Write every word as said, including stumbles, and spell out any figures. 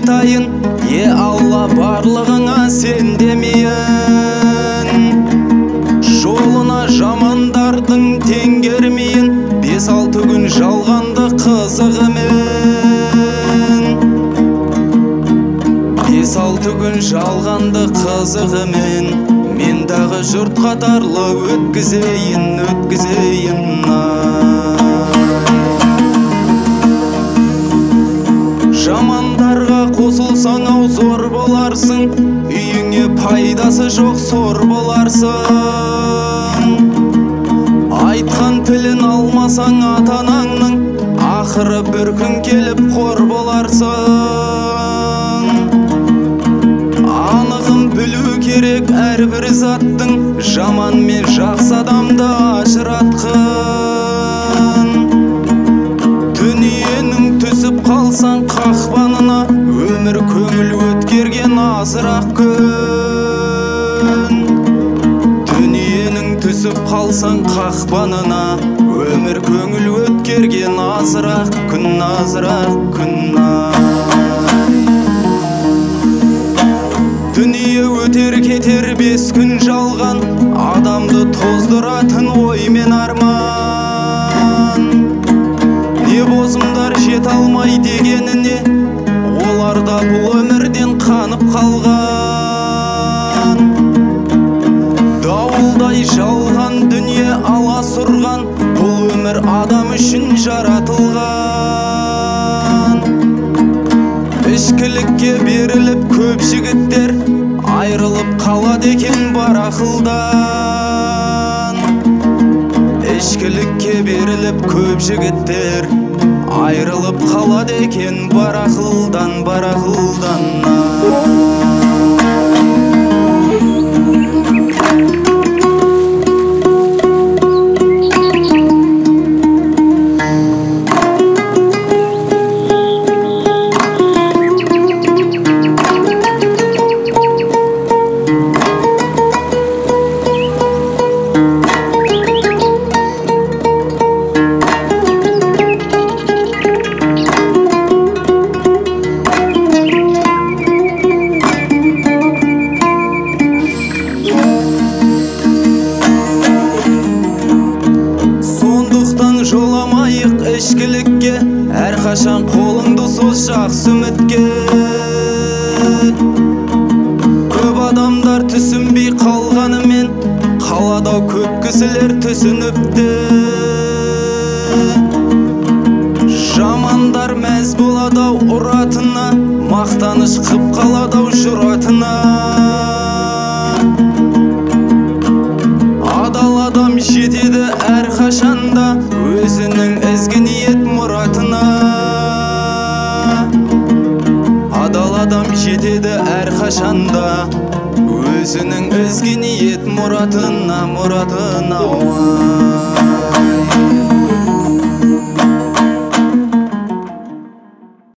айтайын, е Алла барлығыңа сендемейін. Жолына жамандардың теңгермейін, бес алты күн жалғанды қызығымен. Бес алты күн жалғанды қызығымен, мен дағы жұрт қатарлы өткізейін, өткізейін. Жамандарға қосылсаң ау зор боларсың, үйіңе пайдасы жоқ сор боларсың. Айтқан тілін алмасаң ата-анаңның, ақыры бір күн келіп қор боларсың. Анығын білу керек әрбір заттың, жаман мен жақсы адамды ажыратқын. Дүниенің түсіп қалсаң қақпанына, өмір көңіл өткерген азырақ күн. Дүниенің түсіп қалсаң қақпанына, өмір көңіл өткерген азырақ күн, азырақ күн. Дүние өтер кетер бес күн жалған, адамды тоздыратын ой мен арман. Не бозымдар жет алмай дегеніне, олар да бұл өмірден қанып қалған. Дауылдай жалған дүние аласұрған, бұл өмір адам үшін жаратылған. Ішкілікке беріліп көп жігіттер, айрылып қалады екен бар ақылдан. Ішкілікке беріліп көп жігіттер, айрылып қалады екен бар ақылдан, бар ақылдан. Жоламайық ішкілікке, әрқашан қолыңды соз жақсы үмітке. Көп адамдар түсінбей қалғанымен, қалада көп кісілер түсініпті. Жамандар мәз болады ұратына, мақтаныш қып қалады жұратына. Адал адам жетеді әрқашанда, өзінің ізгі ниет мұратына. Адал адам жетеді әрқашанда, өзінің ізгі ниет мұратына, мұратына.